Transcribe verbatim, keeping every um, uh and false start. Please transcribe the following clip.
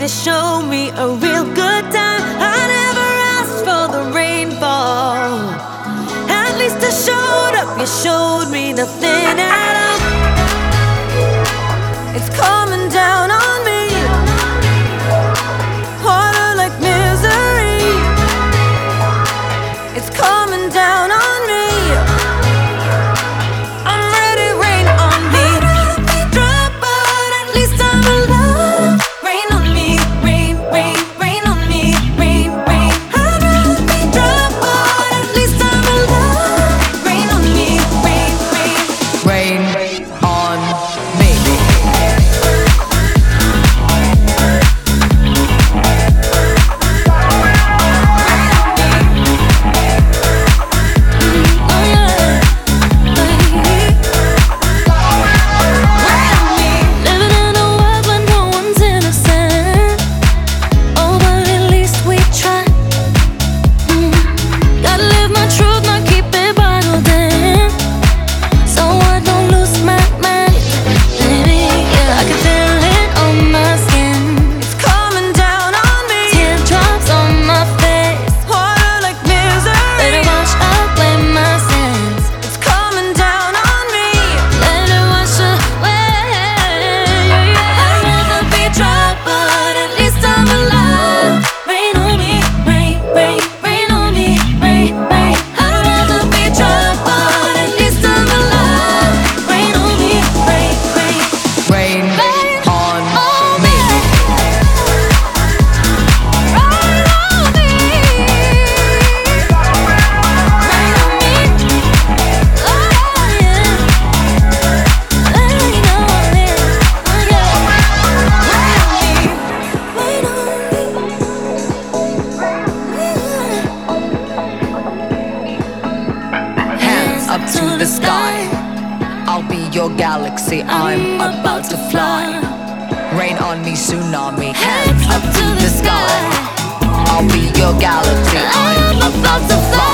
to show me a real good time. I never asked for the rainfall. At least I showed up, you showed me nothing at all. It's coming down on me, harder like misery. It's coming down on me. I'm ready, rain on me. I'd rather be dry, but at least I'm alive. Rain on me, rain, rain, rain on me, rain, rain. I'd rather be dry, but at least I'm alive. Rain on me, rain, rain. Rain on me. Up to the sky, I'll be your galaxy, I'm about to fly. Rain on me, tsunami, hands up to the sky. I'll be your galaxy, I'm about to fly.